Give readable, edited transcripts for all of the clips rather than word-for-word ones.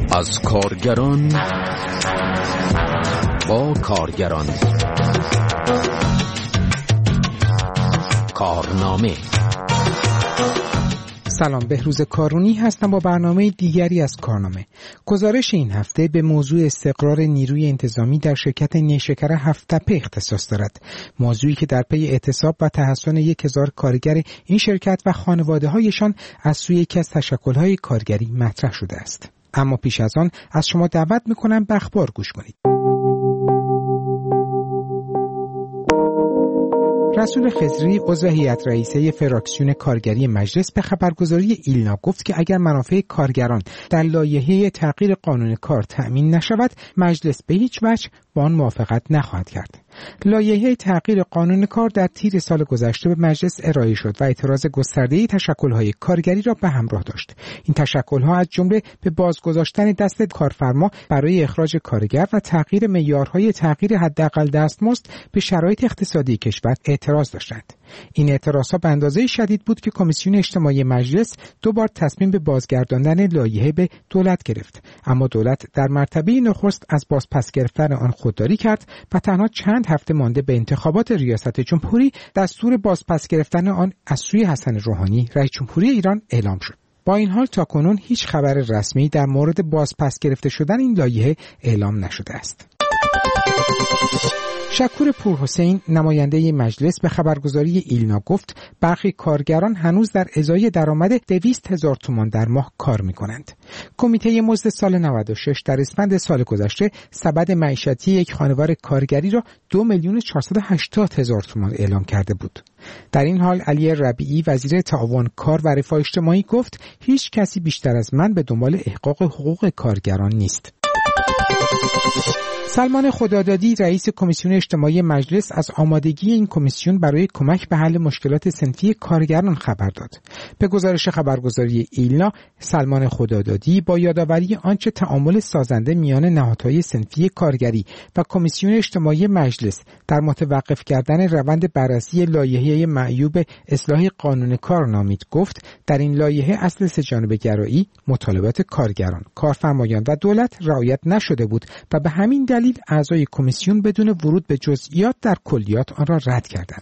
از کارگران با کارگران. کارنامه. سلام، بهروز کارونی هستم با برنامه دیگری از کارنامه. گزارش این هفته به موضوع استقرار نیروی انتظامی در شرکت نیشکر هفت‌تپه اختصاص دارد. موضوعی که در پی اعتصاب و تحسن 1000 کارگر این شرکت و خانواده‌هایشان از سوی یکی از تشکل‌های کارگری مطرح شده است. اما پیش از آن از شما دعوت می‌کنم به اخبار گوش کنید. رسول خضری عضو هیئت رئیسه فراکسیون کارگری مجلس به خبرگزاری ایلنا گفت که اگر منافع کارگران در لایحه تغییر قانون کار تأمین نشود، مجلس به هیچ وجه با آن موافقت نخواهد کرد. لایحه تغییر قانون کار در تیر سال گذشته به مجلس ارائه شد و اعتراض گسترده‌ای تشکل‌های کارگری را به همراه داشت. این تشکل‌ها از جمله به بازگذاشتن دست کارفرما برای اخراج کارگر و تغییر معیارهای تغییر حداقل دستمزد به شرایط اقتصادی کشور اعتراض داشتند. این اعتراضها به اندازه شدید بود که کمیسیون اجتماعی مجلس 2 بار تصمیم به بازگرداندن لایحه به دولت گرفت، اما دولت در مرتبه نخست از بازپس گرفتن آن خودداری کرد و تنها چند هفته مانده به انتخابات ریاست جمهوری دستور بازپس گرفتن آن از سوی حسن روحانی رئیس جمهوری ایران اعلام شد. با این حال تاکنون هیچ خبر رسمی در مورد بازپس گرفته شدن این لایحه اعلام نشده است. شکور پورحسین نماینده مجلس به خبرگزاری ایلنا گفت برخی کارگران هنوز در ازای درآمد 200,000 تومان در ماه کار می‌کنند. کمیته مزد سال 96 در اسفند سال گذشته سبد معیشتی یک خانوار کارگری را 2,480,000 تومان اعلام کرده بود. در این حال علی ربیعی وزیر تعاون کار و رفاه اجتماعی گفت هیچ کسی بیشتر از من به دنبال احقاق حقوق کارگران نیست. سلمان خدادادی رئیس کمیسیون اجتماعی مجلس از آمادگی این کمیسیون برای کمک به حل مشکلات صنفی کارگران خبر داد. به گزارش خبرگزاری ایلنا، سلمان خدادادی با یادآوری آنچه تعامل سازنده میان نهادهای صنفی کارگری و کمیسیون اجتماعی مجلس در متوقف کردن روند بررسی لایحه معیوب اصلاح قانون کار نامید، گفت در این لایحه اصل سه‌جانبه‌گرایی، مطالبات کارگران، کارفرمایان و دولت رعایت نشده بود و به همین دلیل اعضای کمیسیون بدون ورود به جزئیات در کلیات آن را رد کردند.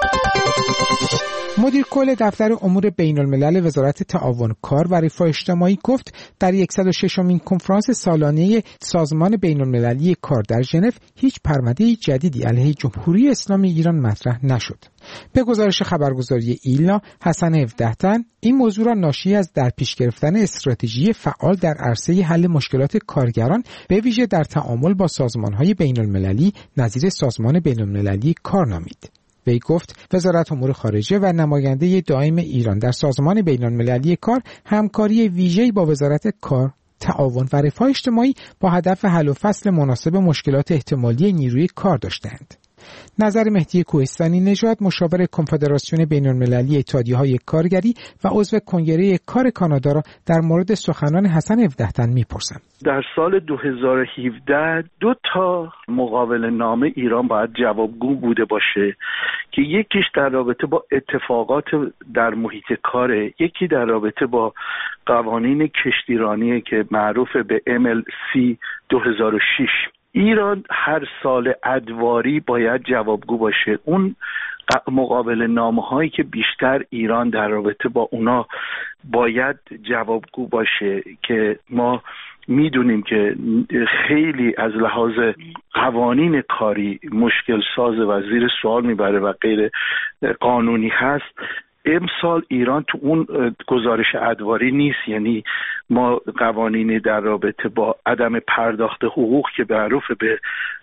مدیر کل دفتر امور بین الملل وزارت تعاون کار و رفاه اجتماعی گفت در 106مین کنفرانس سالانه سازمان بین المللی کار در ژنو هیچ پرونده جدیدی علیه جمهوری اسلامی ایران مطرح نشد. به گزارش خبرگزاری ایلنا، حسن 17 تن این موضوع را ناشی از در پیش گرفتن استراتژی فعال در عرصه حل مشکلات کارگران به ویژه در تعامل با سازمان‌های بین المللی نظیر سازمان بین المللی کار نامید. وی گفت وزارت امور خارجه و نماینده دائم ایران در سازمان بین‌المللی کار همکاری ویژه‌ای با وزارت کار، تعاون و رفاه اجتماعی با هدف حل و فصل مناسب مشکلات احتمالی نیروی کار داشتند. نظر مهدی کوهستانی نژاد، مشاور کنفدراسیون بین‌المللی اتحادیه‌های کارگری و عضو کنگره کار کانادا را در مورد سخنان حسن 17 تن می‌پرسم. در سال 2017 2 تا مقابله نامه ایران باید جوابگو بوده باشه که یکیش در رابطه با اتفاقات در محیط کاره، یکی در رابطه با قوانین کشتیرانی که معروف به MLC 2006. ایران هر سال ادواری باید جوابگو باشه. اون مقابله نامه هایی که بیشتر ایران در رابطه با اونا باید جوابگو باشه که ما میدونیم که خیلی از لحاظ قوانین کاری مشکل ساز و زیر سوال میبره و غیر قانونی هست. امسال ایران تو اون گزارش ادواری نیست، یعنی ما قوانینی در رابطه با عدم پرداخت حقوق که معروف به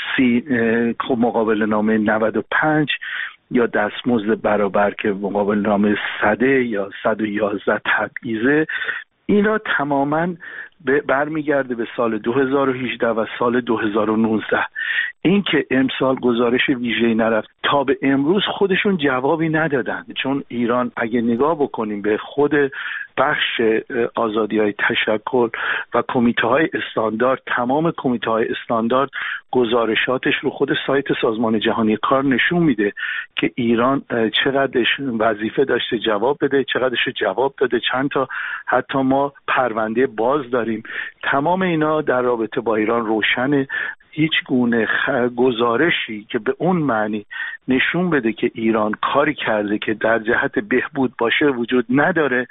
مقابله نامه 95 یا دستمزد برابر که مقابل نامه 100 یا 111 تبعیضه، اینا تماماً برمیگرده به سال 2018 و سال 2019. این که امسال گزارش ویژه‌ای نرفت تا به امروز خودشون جوابی ندادن، چون ایران اگه نگاه بکنیم به خود بخش آزادی‌های تشکل و کمیته‌های استاندارد، تمام کمیته‌های استاندارد گزارشاتش رو خود سایت سازمان جهانی کار نشون میده که ایران چقدرش وظیفه داشته جواب بده، چقدرش جواب داده، چند تا حتی ما پرونده باز داریم. تمام اینا در رابطه با ایران روشنه. هیچ گونه گزارشی که به اون معنی نشون بده که ایران کاری کرده که در جهت بهبود باشه وجود نداره.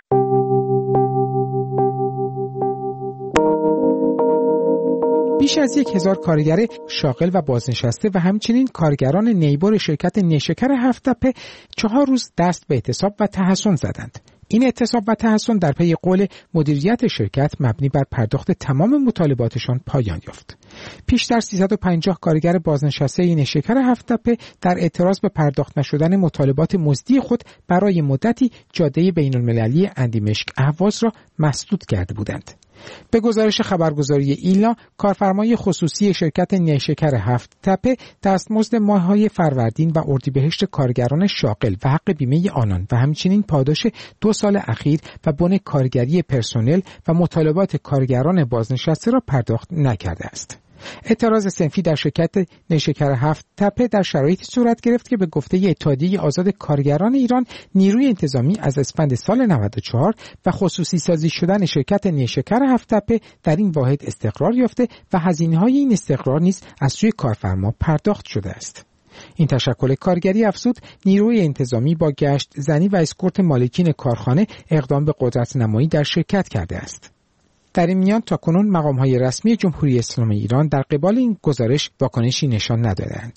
بیش از 1000 کارگر شاغل و بازنشسته و همچنین کارگران نیبر شرکت نیشکر هفت‌تپه 4 روز دست به اعتصاب و تحصن زدند. این اعتصاب و تحصن در پی قول مدیریت شرکت مبنی بر پرداخت تمام مطالباتشان پایان یافت. پیشتر 350 کارگر بازنشسته نیشکر هفت‌تپه در اعتراض به پرداخت نشدن مطالبات مزدی خود برای مدتی جاده بین‌المللی اندیمشک اهواز را مسدود کرده بودند. به گزارش خبرگزاری ایلنا، کارفرمای خصوصی شرکت نیشکر هفت‌تپه دستمزد ماه‌های فروردین و اردیبهشت کارگران شاغل و حق بیمه آنان و همچنین پاداش 2 سال اخیر و بن کارگری پرسنل و مطالبات کارگران بازنشسته را پرداخت نکرده است. اعتراض صنفی در شرکت نیشکر هفت‌تپه در شرایطی صورت گرفت که به گفته اتحادیه آزاد کارگران ایران، نیروی انتظامی از اسفند سال 94 و خصوصی سازی شدن شرکت نیشکر هفت‌تپه در این واحد استقرار یافته و هزینه‌های این استقرار نیز از سوی کارفرما پرداخت شده است. این تشکل کارگری افزود نیروی انتظامی با گشت زنی و اسکورت مالکین کارخانه اقدام به قدرت نمایی در شرکت کرده است. در این میان تاکنون مقام‌های رسمی جمهوری اسلامی ایران در قبال این گزارش واکنشی نشان ندادند.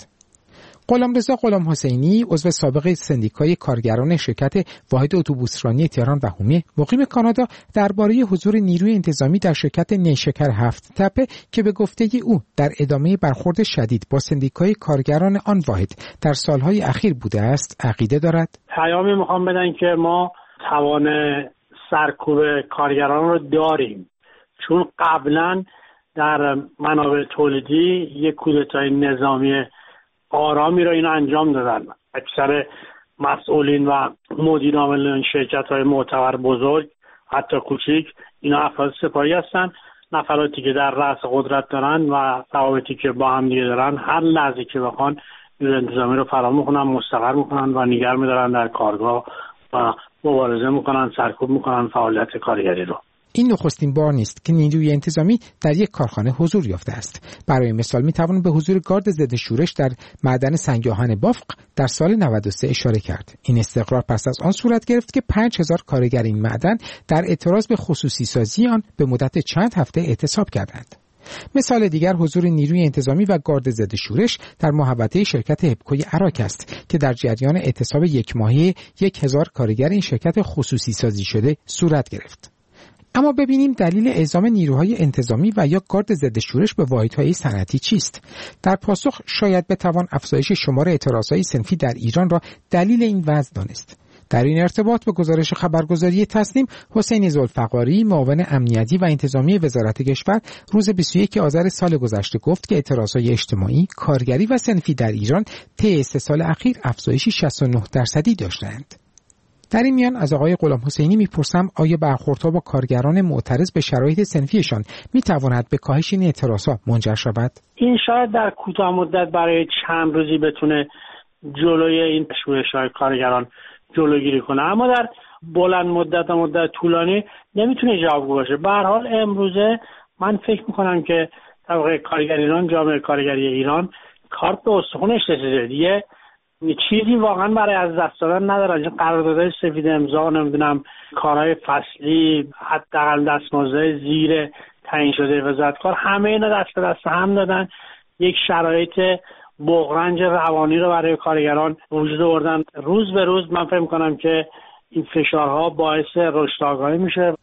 غلامرضا غلام حسینی، عضو سابق سندیکای کارگران شرکت واحد اتوبوسرانی تهران و هومه مقیم کانادا، درباره حضور نیروی انتظامی در شرکت نیشکر هفت‌تپه که به گفته او در ادامه برخورد شدید با سندیکای کارگران آن واحد در سالهای اخیر بوده است، عقیده دارد. پیامی میخوام بدن که ما توان سرکوب کارگران رو داریم، چون قبلا در منابع تولیدی یک کودتای نظامی آرامی را این انجام دادن. اکثر مسئولین و مدیر عاملین شرکت‌های معتبر بزرگ، حتی کوچیک، اینا افراد سپاهی هستن، نفراتی که در رأس قدرت دارن و روابطی که با هم دیگه دارن، هر لحظه که بخوان نیروی انتظامی رو فرا می‌خونن، مستقر می‌کنن و نگه می‌دارن در کارگاه و مبارزه می‌کنن، سرکوب می‌کنن فعالیت کارگری رو. این نخستین بار نیست که نیروی انتظامی در یک کارخانه حضور یافته است. برای مثال میتوان به حضور گارد ضد شورش در معدن سنگ‌آهن بافق در سال 93 اشاره کرد. این استقرار پس از آن صورت گرفت که 5000 کارگر این معدن در اعتراض به خصوصی سازی آن به مدت چند هفته اعتصاب کردند. مثال دیگر حضور نیروی انتظامی و گارد ضد شورش در محوطه شرکت هپکوی عراق است که در جریان اعتصاب یک ماهه 1000 کارگر این شرکت خصوصی سازی شده صورت گرفت. اما ببینیم دلیل اعزام نیروهای انتظامی و یا گارد ضد شورش به واحدهای صنعتی چیست؟ در پاسخ شاید بتوان افزایش شمار اعتراضهای صنفی در ایران را دلیل این وضع دانست. در این ارتباط به گزارش خبرگزاری تسنیم، حسین ذوالفقاری، معاون امنیتی و انتظامی وزارت کشور، روز 21 آذر سال گذشته گفت که اعتراضهای اجتماعی، کارگری و صنفی در ایران طی 3 سال اخیر افزایشی 69% داشتند. در این میان از آقای غلام حسینی میپرسم آیا برخوردها با کارگران معترض به شرایط صنفیشان میتواند به کاهش این اعتراضها منجر شود؟ این شاید در کوتاه مدت برای چند روزی بتونه جلوی این شورش‌های کارگران جلوگیری کنه، اما در بلند مدت و مدت طولانی نمیتونه جوابگو باشه. به هر حال امروزه من فکر میکنم که طبقه کارگر ایران، جامعه کارگری ایران کارت به استخونش رسیده دیگه، چیزی واقعا برای از دست دادن ندارن. قراردادهای سفید امضا، نمیدونم کارهای فصلی، حداقل دستمزد زیر تعیین شده وزارت کار، همه اینا دست به دست هم دادن، یک شرایط بغرنج روانی رو برای کارگران وجود آوردن. روز به روز من فکر می‌کنم که این فشارها باعث رشد آگاهی میشه.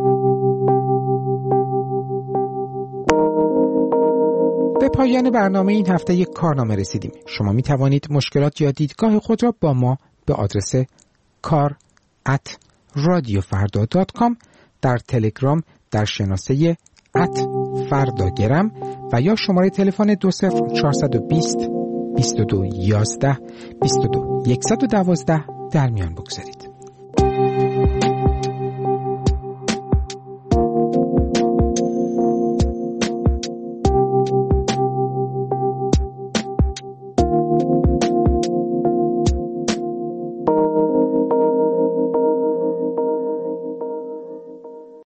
به پایان برنامه این هفته یک کارنامه رسیدیم. شما می توانید مشکلات یا دیدگاه خود را با ما به آدرس kar@radiofarda.com در تلگرام در شناسه @fardagram و یا شماره تلفن 20420 22 11 22 112 در میان بگذارید.